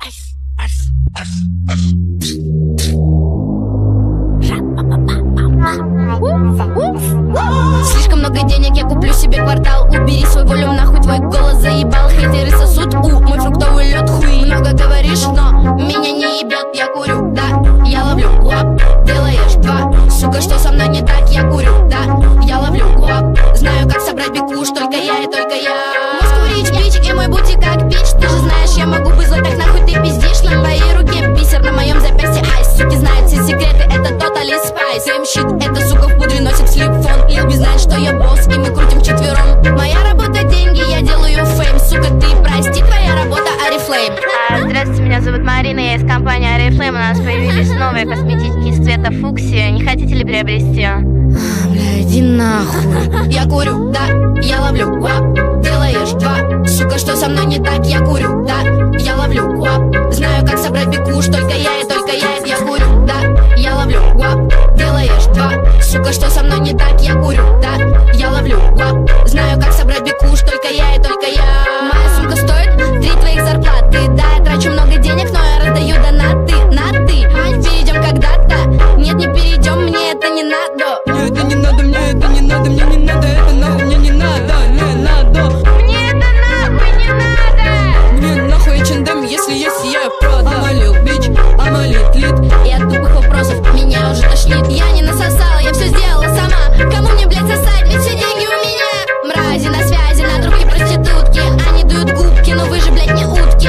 Слишком много денег, я куплю себе квартал. Убери свой волюм, нахуй твой голос заебал. Хейтеры сосут, мой фруктовый лед. Хуй, много говоришь, но меня не ебет. Я курю, да, я ловлю лап. Делаешь два, сука, что со мной не так? Я курю, да, я ловлю лап. Знаю, как собрать бекуш, только я и только я. Москву бич, и мой бутик как пич. Ты же знаешь, я могу быть злой, так нахуй ты пиздишь. На моей руке бисер, на моем запястье айс. Суки знают все секреты, это Totally Spice. Щит, эта сука в пудре носит флип-фон. Лилби знает, что я босс, и мы крутим вчетвером. Моя работа деньги, я делаю фейм. Сука, ты прости, твоя работа Oriflame. Здравствуйте, меня зовут Марина, я из компании Oriflame. У нас появились новые косметики из цвета фуксия. Не хотите ли приобрести? Бля, иди нахуй. Я курю, да, я ловлю лап. Делаешь два, сука, что со мной не так? Я курю, да, я ловлю лап. Знаю, как собрать бекуш, только я и только я. Я курю, да, я ловлю лап. Делаешь два, сука, что со мной не так? Я курю, да, я ловлю лап. Знаю, как собрать бекуш, только я и только я. Моя сумка стоит 3 твоих зарплаты. Да, я трачу много денег, но я раздаю донаты. На ты, перейдем когда-то. Нет, не перейдем, мне это не надо. Мне это не надо, мне это не надо, мне не надо, это нахуй мне не надо, не надо. Мне это нахуй не надо. Мне нахуй H&M, если есть, я продам. I'm a little bitch, I'm a little lit. И от тупых вопросов меня уже тошнит. Я не насосала, я все сделала сама. Кому мне, блядь, сосать, ведь все деньги у меня. Мрази на связи, на трубке проститутки. Они дуют губки, но вы же, блядь, не утки.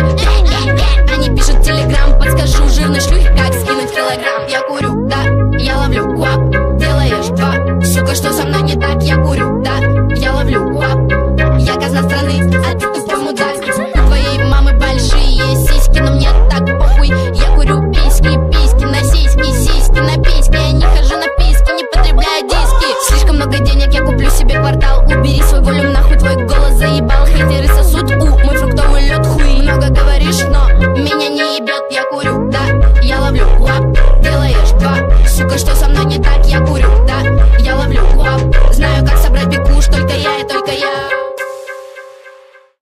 Они пишут в телеграм, подскажу жирной шлюхе, как скинуть килограмм. Я курю, да, я ловлю лап. Делаешь два, сука, что со мной не так? Я курю, да, я ловлю лап. Я казна страны, а ты тупой мудак. У твоей мамы большие сиськи, но мне так похуй. Я курю письки, письки на сиськи на письки. Я не хожу на письки, не потребляю диски. Слишком много денег, я куплю себе квартал. Убери свой волюм, нахуй твой голос заебал. Хейтеры сосут, мой фруктовый лед. Хуй, много говоришь, но меня не ебет. Я курю, да, я ловлю лап. Делаешь два, сука, что со мной не так?